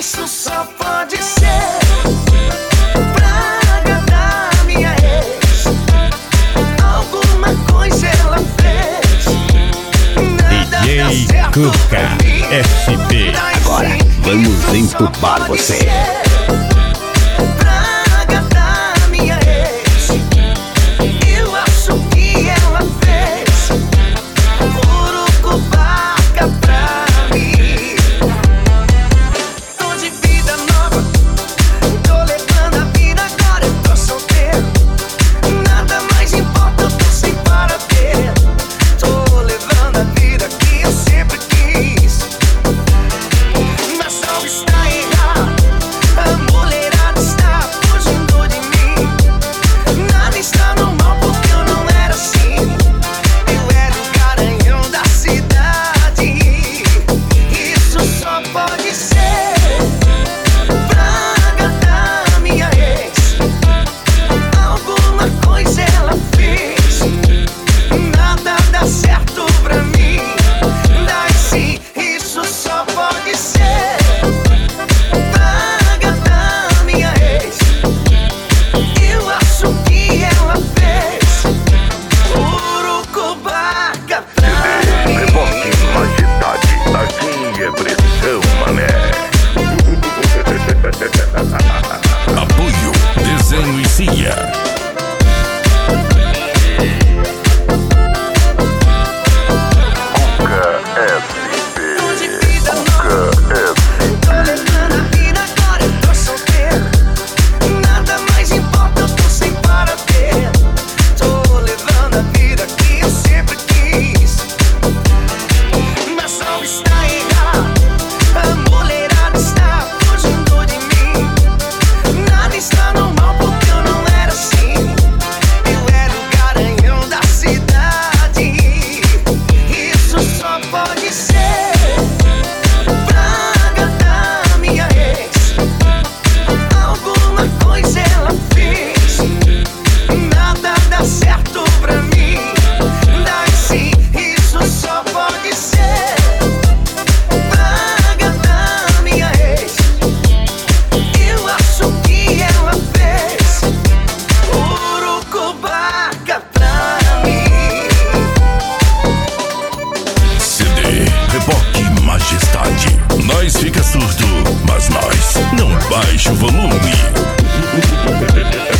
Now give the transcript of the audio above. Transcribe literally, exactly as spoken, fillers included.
Isso só pode ser praga da minha ex. Alguma coisa ela fez. Nada D dá J certo Cuca pra mim. S P. Agora vamos entubar você. Praga da minha ex. Eu acho que ela fez urucubaca pra mim. Tô de vida nova, tô levando a vida agora. Eu tô solteiro, nada mais importa, eu tô sem paradeiro. Tô levando a vida que eu sempre quis. Mas não está errado, a mulherada está fugindo de mim. Nada está normal porque eu não era assim. Eu era o garanhão da cidade. Isso só pode ser praga da minha ex. Alguma coisa ela fez. Nada dá certo pra mim. Daí sim, isso só pode ser praga da minha ex. Eu acho que ela fez urucubaca pra mim. Reboque Majestade, aqui é pressão, mané. Apoio Desenho e Cia. Cuca S P. Tô de vida nova, Cuca S P. tô levando a vida agora. Eu tô solteiro, nada mais importa, eu tô sem paradeiro. Tô levando a vida que eu sempre quis. Mas não está errado, a mulherada está fugindo de mim. Nada está normal porque eu não era assim. Eu era o garanhão da cidade. Isso só pode ser praga da minha ex. Alguma coisa ela fez. Nada dá certo pra mim. Daí sim, isso só pode ser praga da minha ex. Eu acho que ela fez urucubaca pra mim. C D Reboque Majestade. Nós fica surdo, mas nós não baixa o volume.